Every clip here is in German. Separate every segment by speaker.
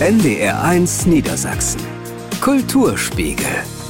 Speaker 1: NDR1 Niedersachsen. Kulturspiegel.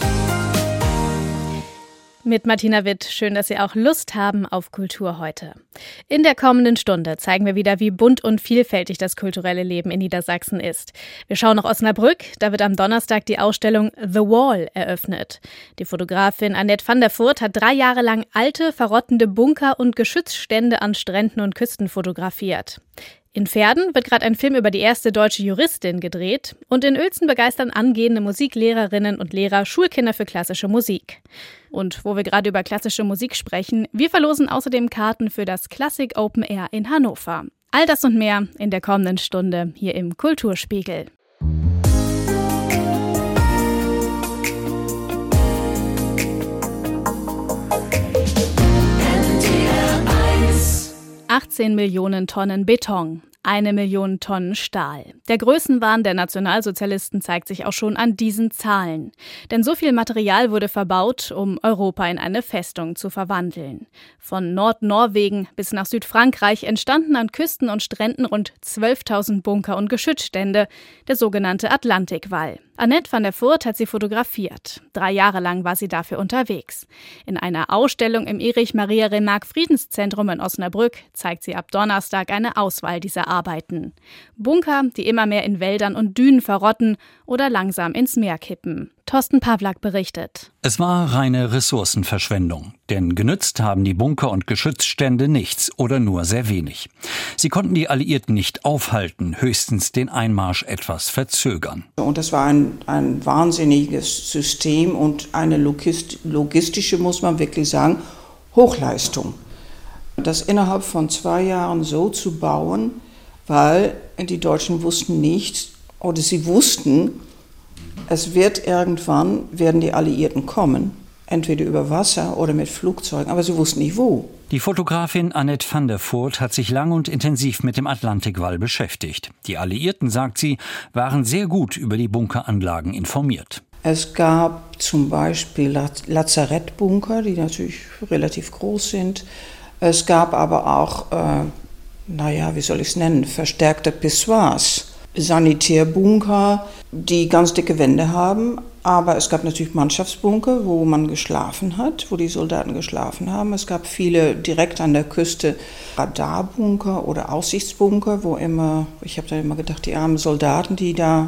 Speaker 2: Mit Martina Witt. Schön, dass Sie auch Lust haben auf Kultur heute. In der kommenden Stunde zeigen wir wieder, wie bunt und vielfältig das kulturelle Leben in Niedersachsen ist. Wir schauen nach Osnabrück. Da wird am Donnerstag die Ausstellung The Wall eröffnet. Die Fotografin Annette van der Voort hat 3 Jahre lang alte, verrottende Bunker und Geschützstände an Stränden und Küsten fotografiert. In Verden wird gerade ein Film über die erste deutsche Juristin gedreht und in Uelzen begeistern angehende Musiklehrerinnen und Lehrer Schulkinder für klassische Musik. Und wo wir gerade über klassische Musik sprechen, wir verlosen außerdem Karten für das Klassik Open Air in Hannover. All das und mehr in der kommenden Stunde hier im Kulturspiegel. NDR1. 18 Millionen Tonnen Beton. 1 Million Tonnen Stahl. Der Größenwahn der Nationalsozialisten zeigt sich auch schon an diesen Zahlen. Denn so viel Material wurde verbaut, um Europa in eine Festung zu verwandeln. Von Nordnorwegen bis nach Südfrankreich entstanden an Küsten und Stränden rund 12.000 Bunker und Geschützstände, der sogenannte Atlantikwall. Annette van der Voort hat sie fotografiert. 3 Jahre lang war sie dafür unterwegs. In einer Ausstellung im Erich-Maria-Remarque-Friedenszentrum in Osnabrück zeigt sie ab Donnerstag eine Auswahl dieser Arbeiten. Bunker, die immer mehr in Wäldern und Dünen verrotten oder langsam ins Meer kippen. Thorsten Pawlak berichtet.
Speaker 3: Es war reine Ressourcenverschwendung, denn genützt haben die Bunker und Geschützstände nichts oder nur sehr wenig. Sie konnten die Alliierten nicht aufhalten, höchstens den Einmarsch etwas verzögern.
Speaker 4: Und das war ein wahnsinniges System und eine logistische, muss man wirklich sagen, Hochleistung. Das innerhalb von 2 Jahren so zu bauen, weil die Deutschen wussten nicht, oder sie wussten, werden die Alliierten kommen, entweder über Wasser oder mit Flugzeugen, aber sie wussten nicht wo.
Speaker 3: Die Fotografin Annette van der Voort hat sich lang und intensiv mit dem Atlantikwall beschäftigt. Die Alliierten, sagt sie, waren sehr gut über die Bunkeranlagen informiert.
Speaker 4: Es gab zum Beispiel Lazarettbunker, die natürlich relativ groß sind. Es gab aber auch, verstärkte Pissoirs. Sanitärbunker, die ganz dicke Wände haben, aber es gab natürlich Mannschaftsbunker, wo man geschlafen hat, wo die Soldaten geschlafen haben. Es gab viele direkt an der Küste Radarbunker oder Aussichtsbunker, ich habe da immer gedacht, die armen Soldaten, die da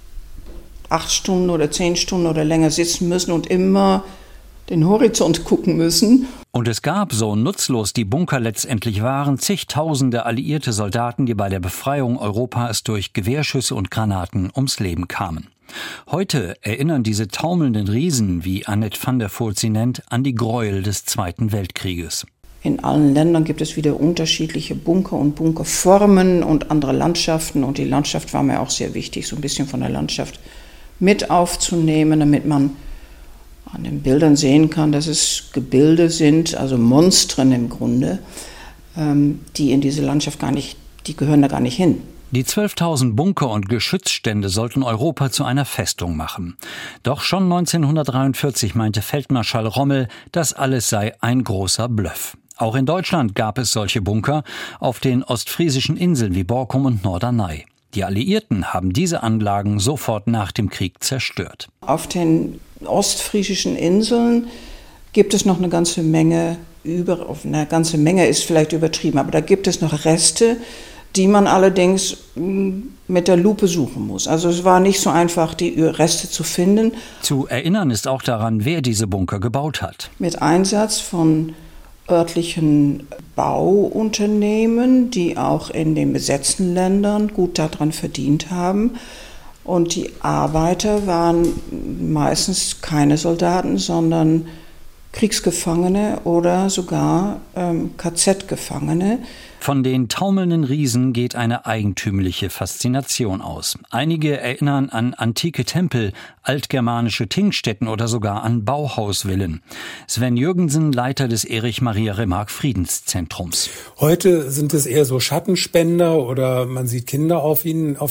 Speaker 4: 8 Stunden oder 10 Stunden oder länger sitzen müssen und immer den Horizont gucken müssen.
Speaker 3: Und es gab, so nutzlos die Bunker letztendlich waren, zigtausende alliierte Soldaten, die bei der Befreiung Europas durch Gewehrschüsse und Granaten ums Leben kamen. Heute erinnern diese taumelnden Riesen, wie Annette van der Voort sie nennt, an die Gräuel des Zweiten Weltkrieges.
Speaker 4: In allen Ländern gibt es wieder unterschiedliche Bunker und Bunkerformen und andere Landschaften. Und die Landschaft war mir auch sehr wichtig, so ein bisschen von der Landschaft mit aufzunehmen, damit man an den Bildern sehen kann, dass es Gebilde sind, also Monstren im Grunde, die in diese Landschaft die gehören da gar nicht hin.
Speaker 3: Die 12.000 Bunker und Geschützstände sollten Europa zu einer Festung machen. Doch schon 1943 meinte Feldmarschall Rommel, das alles sei ein großer Bluff. Auch in Deutschland gab es solche Bunker auf den ostfriesischen Inseln wie Borkum und Norderney. Die Alliierten haben diese Anlagen sofort nach dem Krieg zerstört.
Speaker 4: Auf den ostfriesischen Inseln gibt es noch eine ganze Menge, eine ganze Menge ist vielleicht übertrieben, aber da gibt es noch Reste, die man allerdings mit der Lupe suchen muss. Also es war nicht so einfach, die Reste zu finden.
Speaker 3: Zu erinnern ist auch daran, wer diese Bunker gebaut hat.
Speaker 4: Mit Einsatz von örtlichen Bauunternehmen, die auch in den besetzten Ländern gut daran verdient haben. Und die Arbeiter waren meistens keine Soldaten, sondern Kriegsgefangene oder sogar KZ-Gefangene.
Speaker 3: Von den taumelnden Riesen geht eine eigentümliche Faszination aus. Einige erinnern an antike Tempel, altgermanische Tingstätten oder sogar an Bauhausvillen. Sven Jürgensen, Leiter des Erich-Maria-Remarque-Friedenszentrums.
Speaker 5: Heute sind es eher so Schattenspender oder man sieht Kinder auf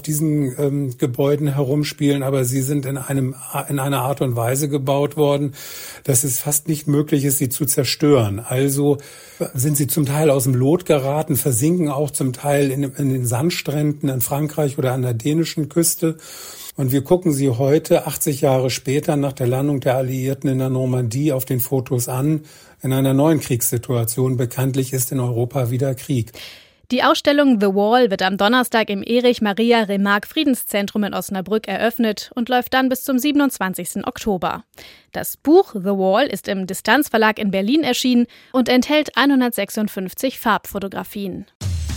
Speaker 5: diesen Gebäuden herumspielen, aber sie sind in einer Art und Weise gebaut worden, dass es fast nicht möglich ist, sie zu zerstören. Also sind sie zum Teil aus dem Lot geraten, versinken auch zum Teil in den Sandstränden in Frankreich oder an der dänischen Küste. Und wir gucken sie heute, 80 Jahre später, nach der Landung der Alliierten in der Normandie auf den Fotos an, in einer neuen Kriegssituation. Bekanntlich ist in Europa wieder Krieg.
Speaker 2: Die Ausstellung The Wall wird am Donnerstag im Erich-Maria-Remarque-Friedenszentrum in Osnabrück eröffnet und läuft dann bis zum 27. Oktober. Das Buch The Wall ist im Distanz-Verlag in Berlin erschienen und enthält 156 Farbfotografien.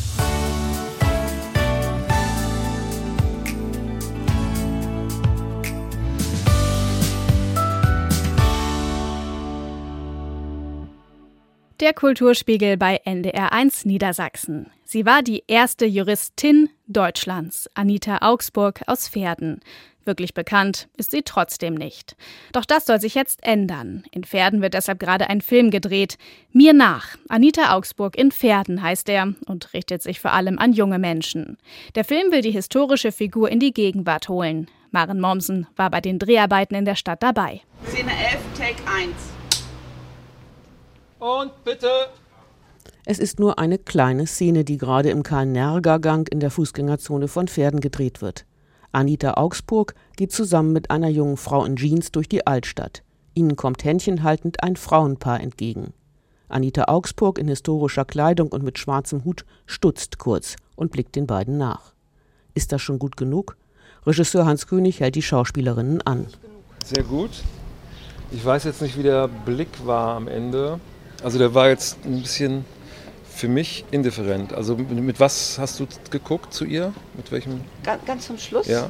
Speaker 2: Der Kulturspiegel bei NDR1 Niedersachsen. Sie war die erste Juristin Deutschlands, Anita Augsburg aus Verden. Wirklich bekannt ist sie trotzdem nicht. Doch das soll sich jetzt ändern. In Verden wird deshalb gerade ein Film gedreht. Mir nach. Anita Augsburg in Verden heißt er und richtet sich vor allem an junge Menschen. Der Film will die historische Figur in die Gegenwart holen. Maren Mommsen war bei den Dreharbeiten in der Stadt dabei.
Speaker 6: Szene 11, Take 1.
Speaker 7: Und bitte.
Speaker 8: Es ist nur eine kleine Szene, die gerade im Karl-Nerger-Gang in der Fußgängerzone von Verden gedreht wird. Anita Augsburg geht zusammen mit einer jungen Frau in Jeans durch die Altstadt. Ihnen kommt händchenhaltend ein Frauenpaar entgegen. Anita Augsburg in historischer Kleidung und mit schwarzem Hut stutzt kurz und blickt den beiden nach. Ist das schon gut genug? Regisseur Hans König hält die Schauspielerinnen an.
Speaker 7: Sehr gut. Ich weiß jetzt nicht, wie der Blick war am Ende. Also der war jetzt ein bisschen für mich indifferent. Also mit was hast du geguckt zu ihr? Mit welchem?
Speaker 6: Ganz zum Schluss?
Speaker 7: Ja.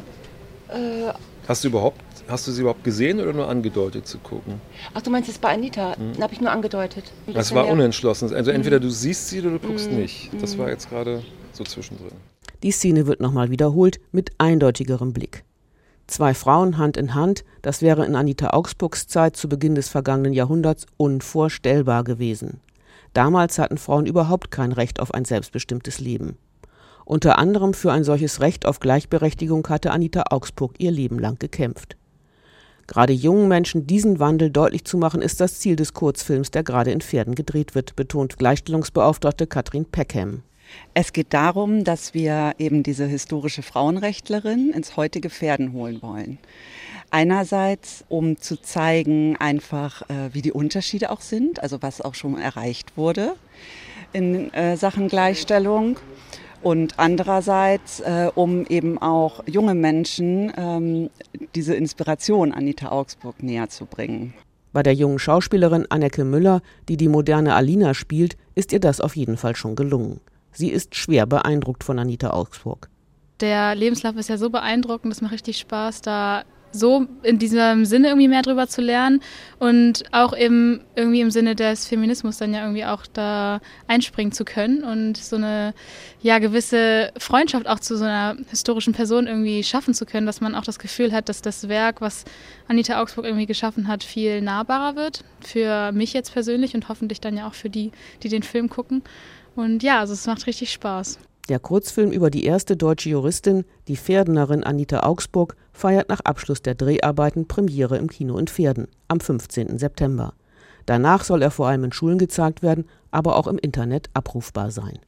Speaker 7: Hast du sie überhaupt gesehen oder nur angedeutet zu gucken?
Speaker 6: Ach, du meinst jetzt bei Anita? Da habe ich nur angedeutet.
Speaker 7: Das war unentschlossen. Also entweder du siehst sie oder du guckst nicht. Das war jetzt gerade so zwischendrin.
Speaker 8: Die Szene wird nochmal wiederholt mit eindeutigerem Blick. Zwei Frauen Hand in Hand, das wäre in Anita Augsburgs Zeit zu Beginn des vergangenen Jahrhunderts unvorstellbar gewesen. Damals hatten Frauen überhaupt kein Recht auf ein selbstbestimmtes Leben. Unter anderem für ein solches Recht auf Gleichberechtigung hatte Anita Augsburg ihr Leben lang gekämpft. Gerade jungen Menschen diesen Wandel deutlich zu machen, ist das Ziel des Kurzfilms, der gerade in Verden gedreht wird, betont Gleichstellungsbeauftragte Katrin Peckham.
Speaker 9: Es geht darum, dass wir eben diese historische Frauenrechtlerin ins heutige Verden holen wollen. Einerseits, um zu zeigen einfach, wie die Unterschiede auch sind, also was auch schon erreicht wurde in Sachen Gleichstellung. Und andererseits, um eben auch junge Menschen diese Inspiration Anita Augsburg näher zu bringen.
Speaker 8: Bei der jungen Schauspielerin Anneke Müller, die die moderne Alina spielt, ist ihr das auf jeden Fall schon gelungen. Sie ist schwer beeindruckt von Anita Augsburg.
Speaker 10: Der Lebenslauf ist ja so beeindruckend, es macht richtig Spaß, da so in diesem Sinne irgendwie mehr drüber zu lernen und auch eben irgendwie im Sinne des Feminismus dann ja irgendwie auch da einspringen zu können und so eine gewisse Freundschaft auch zu so einer historischen Person irgendwie schaffen zu können, dass man auch das Gefühl hat, dass das Werk, was Anita Augsburg irgendwie geschaffen hat, viel nahbarer wird für mich jetzt persönlich und hoffentlich dann ja auch für die den Film gucken. Und ja, also es macht richtig Spaß.
Speaker 8: Der Kurzfilm über die erste deutsche Juristin, die Verdenerin Anita Augsburg, feiert nach Abschluss der Dreharbeiten Premiere im Kino in Verden am 15. September. Danach soll er vor allem in Schulen gezeigt werden, aber auch im Internet abrufbar sein.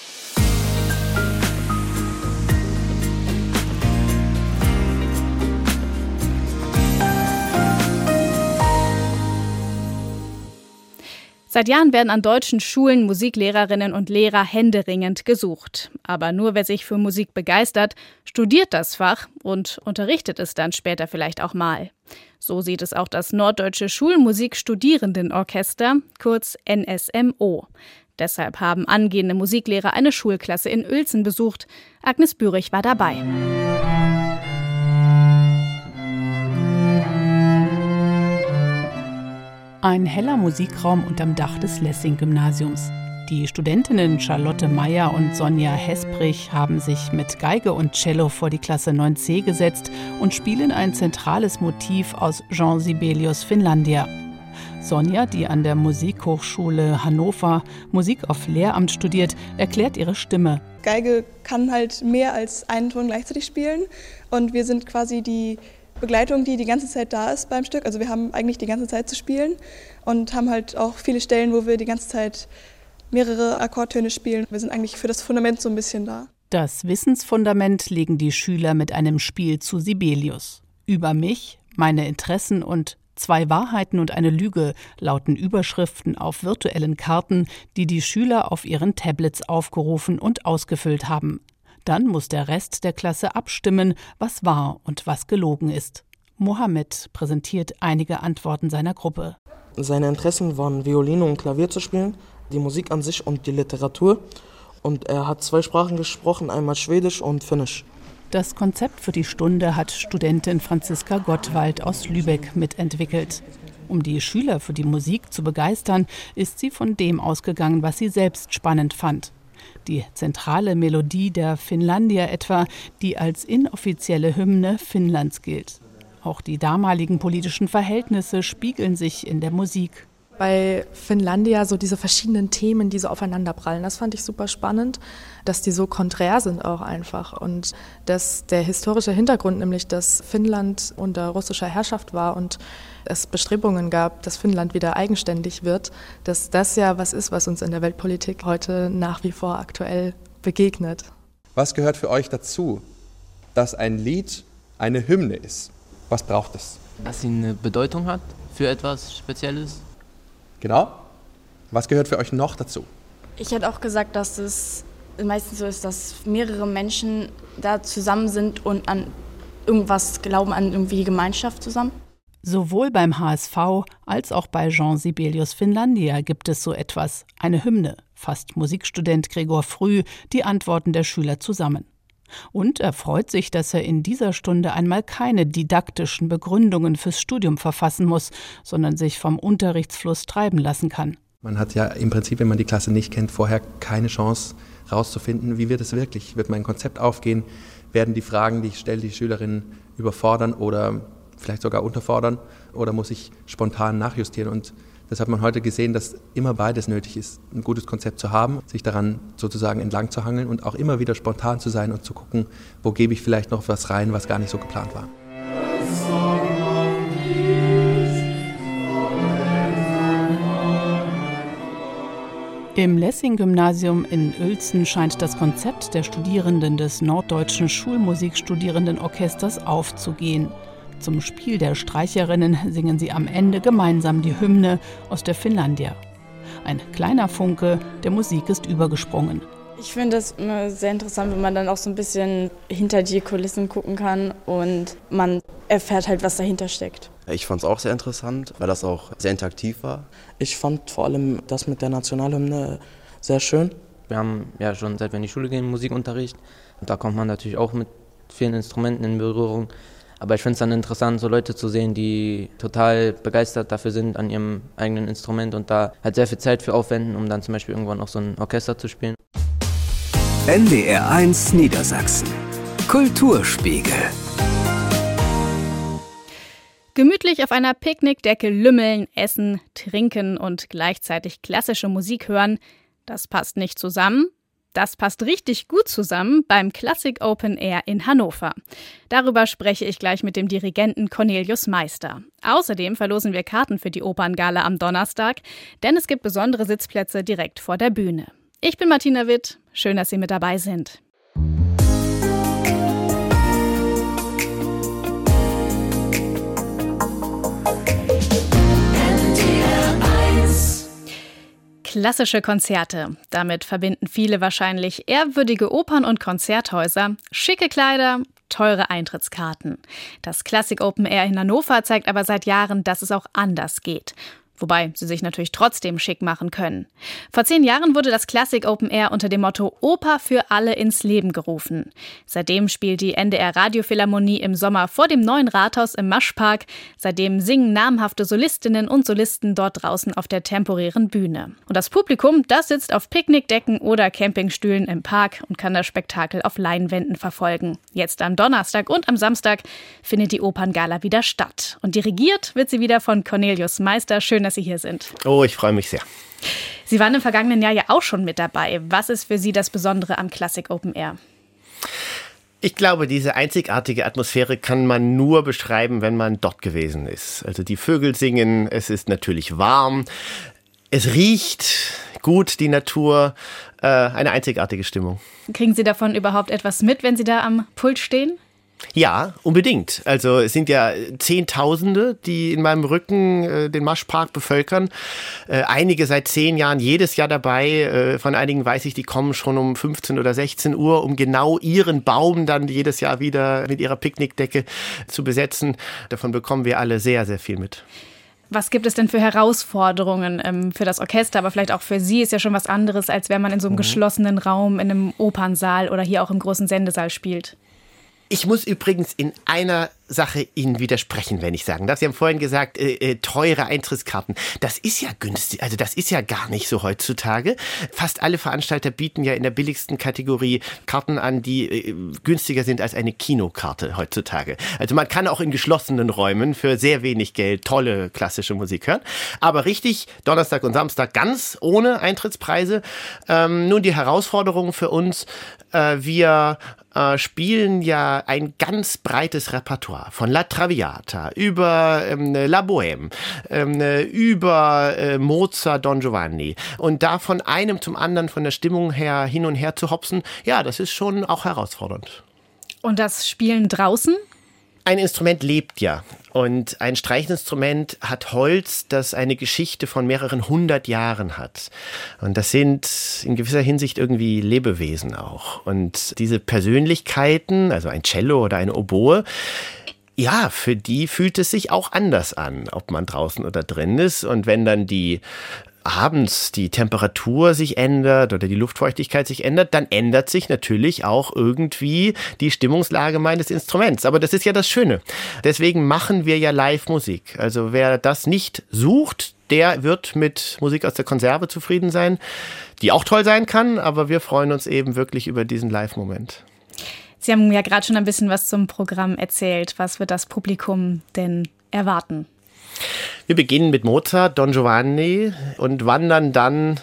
Speaker 2: Seit Jahren werden an deutschen Schulen Musiklehrerinnen und Lehrer händeringend gesucht. Aber nur wer sich für Musik begeistert, studiert das Fach und unterrichtet es dann später vielleicht auch mal. So sieht es auch das Norddeutsche Schulmusikstudierendenorchester, kurz NSMO. Deshalb haben angehende Musiklehrer eine Schulklasse in Uelzen besucht. Agnes Bürich war dabei.
Speaker 11: Ein heller Musikraum unterm Dach des Lessing-Gymnasiums. Die Studentinnen Charlotte Meyer und Sonja Hesprich haben sich mit Geige und Cello vor die Klasse 9c gesetzt und spielen ein zentrales Motiv aus Jean Sibelius' Finlandia. Sonja, die an der Musikhochschule Hannover Musik auf Lehramt studiert, erklärt ihre Stimme.
Speaker 12: Geige kann halt mehr als einen Ton gleichzeitig spielen und wir sind quasi die Begleitung, die ganze Zeit da ist beim Stück. Also wir haben eigentlich die ganze Zeit zu spielen und haben halt auch viele Stellen, wo wir die ganze Zeit mehrere Akkordtöne spielen. Wir sind eigentlich für das Fundament so ein bisschen da.
Speaker 11: Das Wissensfundament legen die Schüler mit einem Spiel zu Sibelius. Über mich, meine Interessen und 2 Wahrheiten und eine Lüge lauten Überschriften auf virtuellen Karten, die die Schüler auf ihren Tablets aufgerufen und ausgefüllt haben. Dann muss der Rest der Klasse abstimmen, was wahr und was gelogen ist. Mohammed präsentiert einige Antworten seiner Gruppe.
Speaker 13: Seine Interessen waren Violine und Klavier zu spielen, die Musik an sich und die Literatur. Und er hat 2 Sprachen gesprochen, einmal Schwedisch und Finnisch.
Speaker 11: Das Konzept für die Stunde hat Studentin Franziska Gottwald aus Lübeck mitentwickelt. Um die Schüler für die Musik zu begeistern, ist sie von dem ausgegangen, was sie selbst spannend fand. Die zentrale Melodie der Finlandia etwa, die als inoffizielle Hymne Finnlands gilt. Auch die damaligen politischen Verhältnisse spiegeln sich in der Musik.
Speaker 14: Bei Finlandia so diese verschiedenen Themen, die so aufeinanderprallen, das fand ich super spannend, dass die so konträr sind auch einfach und dass der historische Hintergrund, nämlich dass Finnland unter russischer Herrschaft war und es Bestrebungen gab, dass Finnland wieder eigenständig wird, dass das ja was ist, was uns in der Weltpolitik heute nach wie vor aktuell begegnet.
Speaker 15: Was gehört für euch dazu, dass ein Lied eine Hymne ist? Was braucht es?
Speaker 16: Dass sie eine Bedeutung hat für etwas Spezielles.
Speaker 15: Genau. Was gehört für euch noch dazu?
Speaker 17: Ich hätte auch gesagt, dass es meistens so ist, dass mehrere Menschen da zusammen sind und an irgendwas glauben, an irgendwie die Gemeinschaft zusammen.
Speaker 11: Sowohl beim HSV als auch bei Jean Sibelius Finlandia gibt es so etwas, eine Hymne, fasst Musikstudent Gregor Früh die Antworten der Schüler zusammen. Und er freut sich, dass er in dieser Stunde einmal keine didaktischen Begründungen fürs Studium verfassen muss, sondern sich vom Unterrichtsfluss treiben lassen kann.
Speaker 15: Man hat ja im Prinzip, wenn man die Klasse nicht kennt, vorher keine Chance rauszufinden, wie wird es wirklich? Wird mein Konzept aufgehen? Werden die Fragen, die ich stelle, die Schülerinnen überfordern oder vielleicht sogar unterfordern? Oder muss ich spontan nachjustieren? Und das hat man heute gesehen, dass immer beides nötig ist, ein gutes Konzept zu haben, sich daran sozusagen entlang zu hangeln und auch immer wieder spontan zu sein und zu gucken, wo gebe ich vielleicht noch was rein, was gar nicht so geplant war.
Speaker 11: Im Lessing-Gymnasium in Uelzen scheint das Konzept der Studierenden des Norddeutschen Schulmusikstudierendenorchesters aufzugehen. Zum Spiel der Streicherinnen singen sie am Ende gemeinsam die Hymne aus der Finlandia. Ein kleiner Funke der Musik ist übergesprungen.
Speaker 17: Ich finde es immer sehr interessant, wenn man dann auch so ein bisschen hinter die Kulissen gucken kann und man erfährt halt, was dahinter steckt.
Speaker 18: Ich fand es auch sehr interessant, weil das auch sehr interaktiv war.
Speaker 13: Ich fand vor allem das mit der Nationalhymne sehr schön.
Speaker 16: Wir haben ja schon, seit wir in die Schule gehen, Musikunterricht. Und da kommt man natürlich auch mit vielen Instrumenten in Berührung. Aber ich finde es dann interessant, so Leute zu sehen, die total begeistert dafür sind an ihrem eigenen Instrument und da halt sehr viel Zeit für aufwenden, um dann zum Beispiel irgendwann auch so ein Orchester zu spielen.
Speaker 1: NDR1 Niedersachsen. Kulturspiegel.
Speaker 2: Gemütlich auf einer Picknickdecke lümmeln, essen, trinken und gleichzeitig klassische Musik hören, das passt nicht zusammen. Das passt richtig gut zusammen beim Classic Open Air in Hannover. Darüber spreche ich gleich mit dem Dirigenten Cornelius Meister. Außerdem verlosen wir Karten für die Operngala am Donnerstag, denn es gibt besondere Sitzplätze direkt vor der Bühne. Ich bin Martina Witt, schön, dass Sie mit dabei sind. Klassische Konzerte. Damit verbinden viele wahrscheinlich ehrwürdige Opern- und Konzerthäuser, schicke Kleider, teure Eintrittskarten. Das Classic Open Air in Hannover zeigt aber seit Jahren, dass es auch anders geht. Wobei sie sich natürlich trotzdem schick machen können. Vor 10 Jahren wurde das Classic Open Air unter dem Motto Oper für alle ins Leben gerufen. Seitdem spielt die NDR Radiophilharmonie im Sommer vor dem neuen Rathaus im Maschpark. Seitdem singen namhafte Solistinnen und Solisten dort draußen auf der temporären Bühne. Und das Publikum, das sitzt auf Picknickdecken oder Campingstühlen im Park und kann das Spektakel auf Leinwänden verfolgen. Jetzt am Donnerstag und am Samstag findet die Operngala wieder statt. Und dirigiert wird sie wieder von Cornelius Meister. Schön, dass Sie hier sind.
Speaker 19: Oh, ich freue mich sehr.
Speaker 2: Sie waren im vergangenen Jahr ja auch schon mit dabei. Was ist für Sie das Besondere am Classic Open Air?
Speaker 19: Ich glaube, diese einzigartige Atmosphäre kann man nur beschreiben, wenn man dort gewesen ist. Also die Vögel singen, es ist natürlich warm. Es riecht gut, die Natur, eine einzigartige Stimmung.
Speaker 2: Kriegen Sie davon überhaupt etwas mit, wenn Sie da am Pult stehen?
Speaker 19: Ja, unbedingt. Also es sind ja Zehntausende, die in meinem Rücken den Maschpark bevölkern. Einige seit 10 Jahren, jedes Jahr dabei. Von einigen weiß ich, die kommen schon um 15 oder 16 Uhr, um genau ihren Baum dann jedes Jahr wieder mit ihrer Picknickdecke zu besetzen. Davon bekommen wir alle sehr, sehr viel mit.
Speaker 2: Was gibt es denn für Herausforderungen für das Orchester, aber vielleicht auch für Sie? Ist ja schon was anderes, als wenn man in so einem geschlossenen Raum, in einem Opernsaal oder hier auch im großen Sendesaal spielt.
Speaker 19: Ich muss übrigens in einer Sache Ihnen widersprechen, wenn ich sagen darf. Sie haben vorhin gesagt, teure Eintrittskarten. Das ist ja günstig, also das ist ja gar nicht so heutzutage. Fast alle Veranstalter bieten ja in der billigsten Kategorie Karten an, die günstiger sind als eine Kinokarte heutzutage. Also man kann auch in geschlossenen Räumen für sehr wenig Geld tolle klassische Musik hören. Aber richtig, Donnerstag und Samstag ganz ohne Eintrittspreise. Nun die Herausforderung für uns, wir spielen ja ein ganz breites Repertoire. Von La Traviata über La Bohème, über Mozart, Don Giovanni. Und da von einem zum anderen, von der Stimmung her hin und her zu hopsen, ja, das ist schon auch herausfordernd.
Speaker 2: Und das Spielen draußen?
Speaker 19: Ein Instrument lebt ja. Und ein Streichinstrument hat Holz, das eine Geschichte von mehreren 100 Jahren hat. Und das sind in gewisser Hinsicht irgendwie Lebewesen auch. Und diese Persönlichkeiten, also ein Cello oder eine Oboe, ja, für die fühlt es sich auch anders an, ob man draußen oder drin ist. Und wenn dann abends die Temperatur sich ändert oder die Luftfeuchtigkeit sich ändert, dann ändert sich natürlich auch irgendwie die Stimmungslage meines Instruments. Aber das ist ja das Schöne. Deswegen machen wir ja Live-Musik. Also wer das nicht sucht, der wird mit Musik aus der Konserve zufrieden sein, die auch toll sein kann, aber wir freuen uns eben wirklich über diesen Live-Moment.
Speaker 2: Sie haben ja gerade schon ein bisschen was zum Programm erzählt. Was wird das Publikum denn erwarten?
Speaker 19: Wir beginnen mit Mozart, Don Giovanni und wandern dann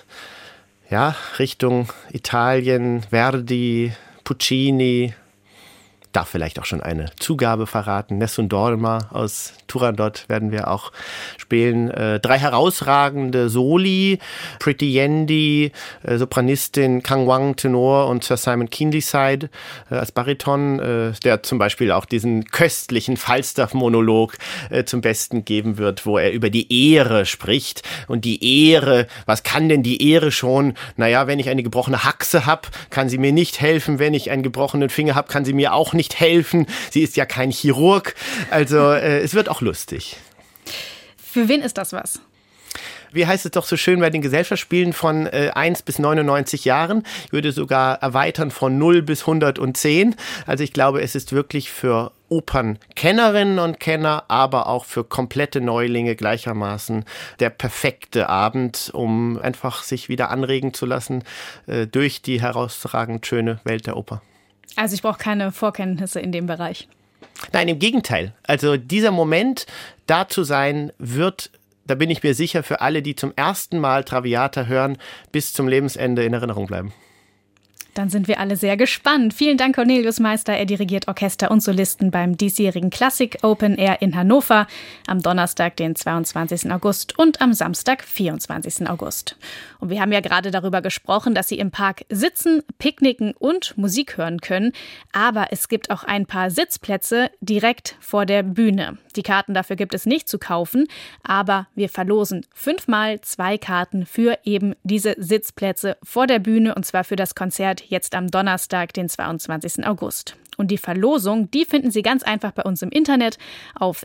Speaker 19: Richtung Italien, Verdi, Puccini. Darf vielleicht auch schon eine Zugabe verraten. Nessun Dorma aus Turandot werden wir auch spielen. 3 herausragende Soli, Pretty Yendi, Sopranistin Kang Wang, Tenor und Sir Simon Keenlyside als Bariton, der zum Beispiel auch diesen köstlichen Falstaff-Monolog zum Besten geben wird, wo er über die Ehre spricht. Und die Ehre, was kann denn die Ehre schon? Naja, wenn ich eine gebrochene Haxe habe, kann sie mir nicht helfen. Wenn ich einen gebrochenen Finger habe, kann sie mir auch nicht helfen. Sie ist ja kein Chirurg. Also es wird auch lustig.
Speaker 2: Für wen ist das was?
Speaker 19: Wie heißt es doch so schön bei den Gesellschaftsspielen von 1 bis 99 Jahren? Ich würde sogar erweitern von 0 bis 110. Also ich glaube, es ist wirklich für Opernkennerinnen und Kenner, aber auch für komplette Neulinge gleichermaßen der perfekte Abend, um einfach sich wieder anregen zu lassen durch die herausragend schöne Welt der Oper.
Speaker 2: Also ich brauche keine Vorkenntnisse in dem Bereich.
Speaker 19: Nein, im Gegenteil. Also dieser Moment, da zu sein, wird, da bin ich mir sicher, für alle, die zum ersten Mal Traviata hören, bis zum Lebensende in Erinnerung bleiben.
Speaker 2: Dann sind wir alle sehr gespannt. Vielen Dank, Cornelius Meister. Er dirigiert Orchester und Solisten beim diesjährigen Klassik Open Air in Hannover am Donnerstag, den 22. August und am Samstag, 24. August. Und wir haben ja gerade darüber gesprochen, dass Sie im Park sitzen, picknicken und Musik hören können. Aber es gibt auch ein paar Sitzplätze direkt vor der Bühne. Die Karten dafür gibt es nicht zu kaufen, aber wir verlosen 5-mal 2 Karten für eben diese Sitzplätze vor der Bühne, und zwar für das Konzert jetzt am Donnerstag, den 22. August. Und die Verlosung, die finden Sie ganz einfach bei uns im Internet auf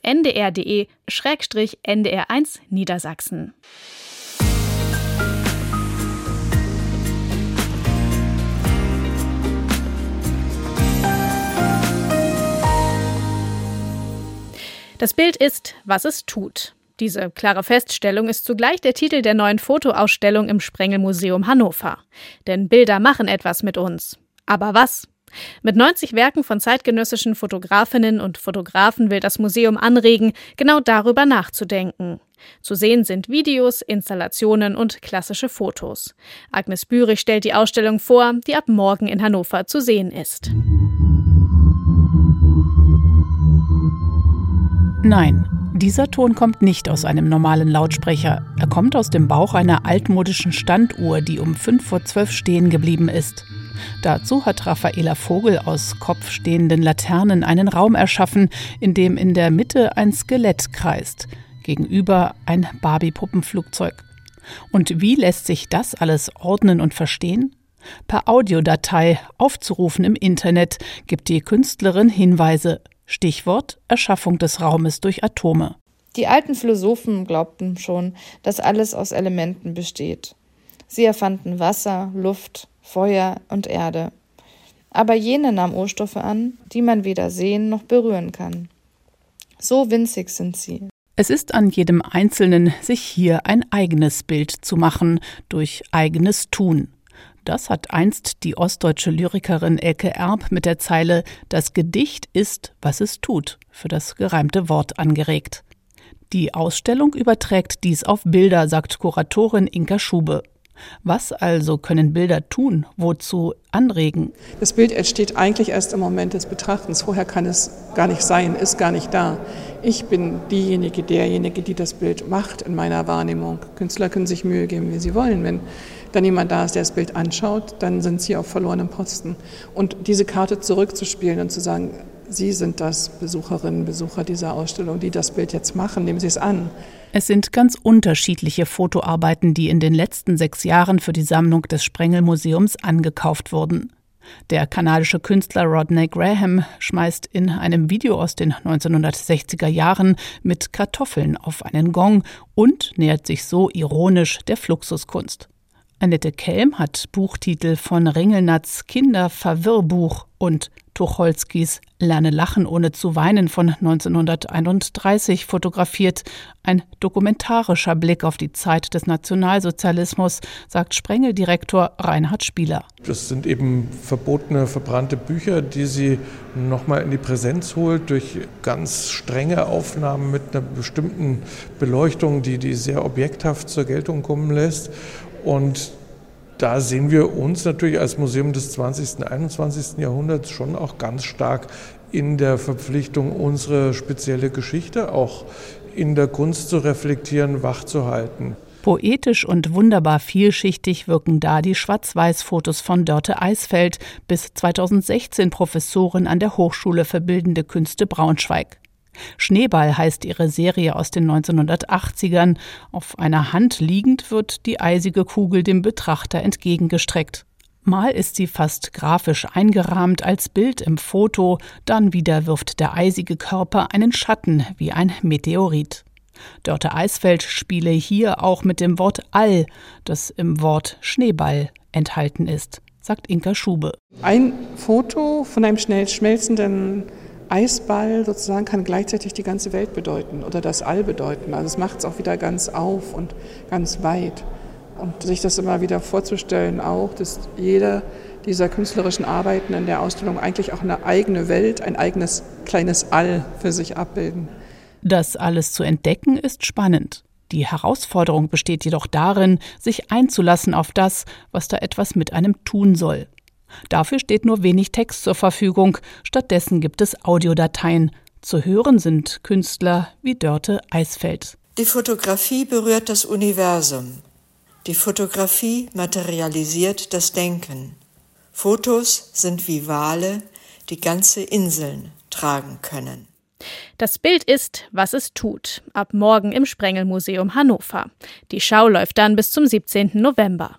Speaker 2: ndr.de/ndr1 Niedersachsen. Das Bild ist, was es tut. Diese klare Feststellung ist zugleich der Titel der neuen Fotoausstellung im Sprengel-Museum Hannover. Denn Bilder machen etwas mit uns. Aber was? Mit 90 Werken von zeitgenössischen Fotografinnen und Fotografen will das Museum anregen, genau darüber nachzudenken. Zu sehen sind Videos, Installationen und klassische Fotos. Agnes Bürich stellt die Ausstellung vor, die ab morgen in Hannover zu sehen ist.
Speaker 11: Nein, Dieser Ton kommt nicht aus einem normalen Lautsprecher. Er kommt aus dem Bauch einer altmodischen Standuhr, die um 11:55 stehen geblieben ist. Dazu hat Raffaela Vogel aus kopfstehenden Laternen einen Raum erschaffen, in dem in der Mitte ein Skelett kreist, gegenüber ein Barbie-Puppenflugzeug. Und wie lässt sich das alles ordnen und verstehen? Per Audiodatei, aufzurufen im Internet, gibt die Künstlerin Hinweise. Stichwort: Erschaffung des Raumes durch Atome.
Speaker 20: Die alten Philosophen glaubten schon, dass alles aus Elementen besteht. Sie erfanden Wasser, Luft, Feuer und Erde. Aber jene nahmen Urstoffe an, die man weder sehen noch berühren kann. So winzig sind sie.
Speaker 11: Es ist an jedem Einzelnen, sich hier ein eigenes Bild zu machen, durch eigenes Tun. Das hat einst die ostdeutsche Lyrikerin Elke Erb mit der Zeile »Das Gedicht ist, was es tut« für das gereimte Wort angeregt. Die Ausstellung überträgt dies auf Bilder, sagt Kuratorin Inka Schube. Was also können Bilder tun, wozu anregen?
Speaker 21: Das Bild entsteht eigentlich erst im Moment des Betrachtens. Vorher kann es gar nicht sein, ist gar nicht da. Ich bin derjenige, die das Bild macht in meiner Wahrnehmung. Künstler können sich Mühe geben, wie sie wollen. Wenn dann jemand da ist, der das Bild anschaut, dann sind sie auf verlorenem Posten. Und diese Karte zurückzuspielen und zu sagen, Sie sind das, Besucherinnen, Besucher dieser Ausstellung, die das Bild jetzt machen, nehmen Sie es an.
Speaker 11: Es sind ganz unterschiedliche Fotoarbeiten, die in den letzten 6 Jahren für die Sammlung des Sprengel-Museums angekauft wurden. Der kanadische Künstler Rodney Graham schmeißt in einem Video aus den 1960er Jahren mit Kartoffeln auf einen Gong und nähert sich so ironisch der Fluxuskunst. Annette Kelm hat Buchtitel von Ringelnatz Kinderverwirrbuch und Tucholskys Lerne lachen ohne zu weinen von 1931 fotografiert. Ein dokumentarischer Blick auf die Zeit des Nationalsozialismus, sagt Sprengel-Direktor Reinhard Spieler.
Speaker 22: Das sind eben verbotene, verbrannte Bücher, die sie nochmal in die Präsenz holt durch ganz strenge Aufnahmen mit einer bestimmten Beleuchtung, die sehr objekthaft zur Geltung kommen lässt. Und da sehen wir uns natürlich als Museum des 20. und 21. Jahrhunderts schon auch ganz stark in der Verpflichtung, unsere spezielle Geschichte auch in der Kunst zu reflektieren, wachzuhalten.
Speaker 11: Poetisch und wunderbar vielschichtig wirken da die Schwarz-Weiß-Fotos von Dörte Eisfeld, bis 2016 Professorin an der Hochschule für Bildende Künste Braunschweig. Schneeball heißt ihre Serie aus den 1980ern. Auf einer Hand liegend wird die eisige Kugel dem Betrachter entgegengestreckt. Mal ist sie fast grafisch eingerahmt als Bild im Foto, dann wieder wirft der eisige Körper einen Schatten wie ein Meteorit. Dörte Eisfeld spiele hier auch mit dem Wort All, das im Wort Schneeball enthalten ist, sagt Inka Schube.
Speaker 21: Ein Foto von einem schnell schmelzenden Eisball sozusagen kann gleichzeitig die ganze Welt bedeuten oder das All bedeuten. Also es macht es auch wieder ganz auf und ganz weit. Und sich das immer wieder vorzustellen auch, dass jeder dieser künstlerischen Arbeiten in der Ausstellung eigentlich auch eine eigene Welt, ein eigenes kleines All für sich abbilden.
Speaker 11: Das alles zu entdecken ist spannend. Die Herausforderung besteht jedoch darin, sich einzulassen auf das, was da etwas mit einem tun soll. Dafür steht nur wenig Text zur Verfügung, stattdessen gibt es Audiodateien. Zu hören sind Künstler wie Dörte Eisfeld.
Speaker 23: Die Fotografie berührt das Universum. Die Fotografie materialisiert das Denken. Fotos sind wie Wale, die ganze Inseln tragen können.
Speaker 2: Das Bild ist, was es tut. Ab morgen im Sprengel-Museum Hannover. Die Schau läuft dann bis zum 17. November.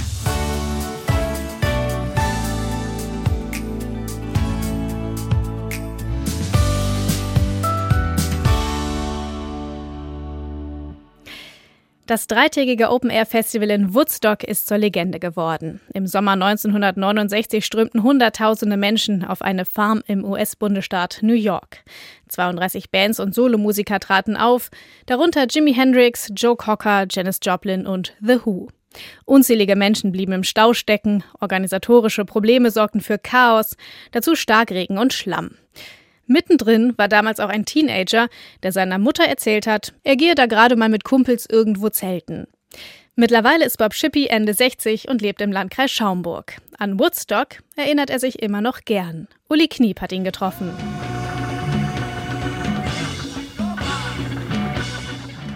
Speaker 2: Das dreitägige Open-Air-Festival in Woodstock ist zur Legende geworden. Im Sommer 1969 strömten Hunderttausende Menschen auf eine Farm im US-Bundesstaat New York. 32 Bands und Solomusiker traten auf, darunter Jimi Hendrix, Joe Cocker, Janis Joplin und The Who. Unzählige Menschen blieben im Stau stecken, organisatorische Probleme sorgten für Chaos, dazu Starkregen und Schlamm. Mittendrin war damals auch ein Teenager, der seiner Mutter erzählt hat, er gehe da gerade mal mit Kumpels irgendwo zelten. Mittlerweile ist Bob Shippey Ende 60 und lebt im Landkreis Schaumburg. An Woodstock erinnert er sich immer noch gern. Uli Kniep hat ihn getroffen.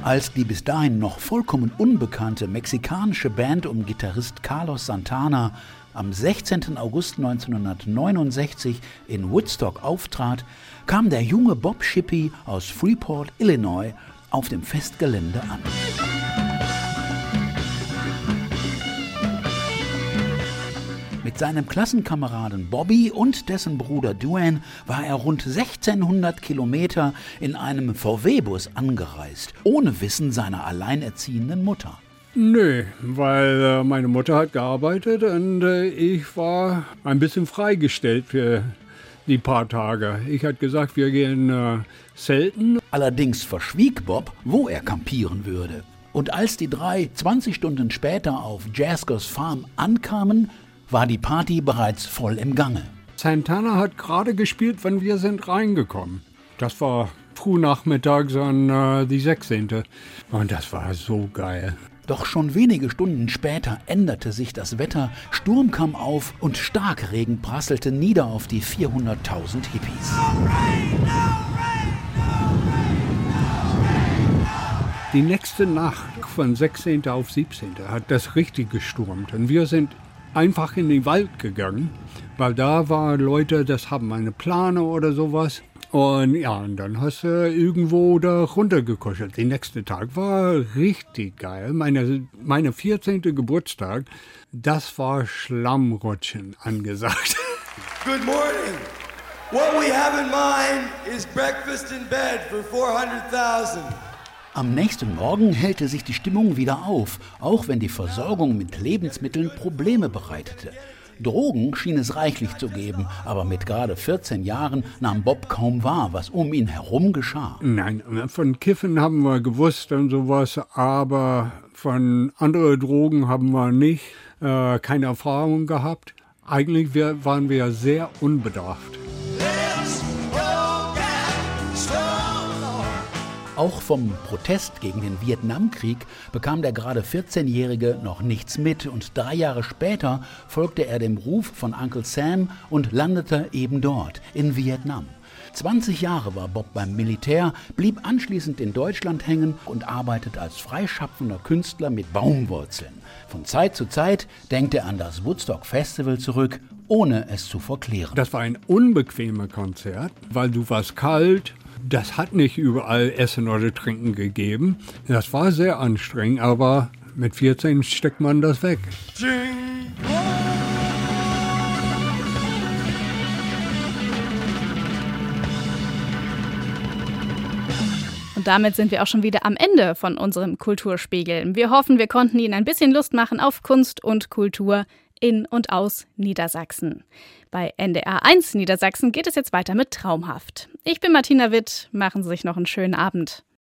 Speaker 3: Als die bis dahin noch vollkommen unbekannte mexikanische Band um Gitarrist Carlos Santana am 16. August 1969 in Woodstock auftrat, kam der junge Bob Shippey aus Freeport, Illinois, auf dem Festgelände an. Mit seinem Klassenkameraden Bobby und dessen Bruder Duane war er rund 1600 Kilometer in einem VW-Bus angereist, ohne Wissen seiner alleinerziehenden Mutter.
Speaker 4: Nö, weil meine Mutter hat gearbeitet und ich war ein bisschen freigestellt für die paar Tage. Ich hatte gesagt, wir gehen zelten.
Speaker 3: Allerdings verschwieg Bob, wo er campieren würde. Und als die drei 20 Stunden später auf Jaskos Farm ankamen, war die Party bereits voll im Gange.
Speaker 4: Santana hat gerade gespielt, wenn wir sind reingekommen. Das war frühnachmittags an die 16. Und das war so geil.
Speaker 3: Doch schon wenige Stunden später änderte sich das Wetter, Sturm kam auf und Starkregen prasselte nieder auf die 400.000 Hippies.
Speaker 4: Die nächste Nacht von 16. auf 17. hat das richtig gestürmt. Und wir sind einfach in den Wald gegangen, weil da waren Leute, das haben eine Plane oder sowas. Und ja, und dann hast du irgendwo da runtergekuschelt. Der nächste Tag war richtig geil. Meine 14. Geburtstag, das war Schlammrutschen angesagt.
Speaker 5: Good morning. What we have in mind is breakfast in bed for 400,000.
Speaker 3: Am nächsten Morgen hellte sich die Stimmung wieder auf, auch wenn die Versorgung mit Lebensmitteln Probleme bereitete. Drogen schien es reichlich zu geben, aber mit gerade 14 Jahren nahm Bob kaum wahr, was um ihn herum geschah.
Speaker 4: Nein, von Kiffen haben wir gewusst und sowas, aber von anderen Drogen haben wir nicht, keine Erfahrung gehabt. Eigentlich waren wir sehr unbedarft.
Speaker 3: Auch vom Protest gegen den Vietnamkrieg bekam der gerade 14-Jährige noch nichts mit und 3 Jahre später folgte er dem Ruf von Uncle Sam und landete eben dort, in Vietnam. 20 Jahre war Bob beim Militär, blieb anschließend in Deutschland hängen und arbeitet als freischaffender Künstler mit Baumwurzeln. Von Zeit zu Zeit denkt er an das Woodstock Festival zurück, ohne es zu verklären.
Speaker 4: Das war ein unbequemes Konzert, weil du warst kalt. Das hat nicht überall Essen oder Trinken gegeben. Das war sehr anstrengend, aber mit 14 steckt man das weg.
Speaker 2: Und damit sind wir auch schon wieder am Ende von unserem Kulturspiegel. Wir hoffen, wir konnten Ihnen ein bisschen Lust machen auf Kunst und Kultur in und aus Niedersachsen. Bei NDR 1 Niedersachsen geht es jetzt weiter mit Traumhaft. Ich bin Martina Witt, machen Sie sich noch einen schönen Abend.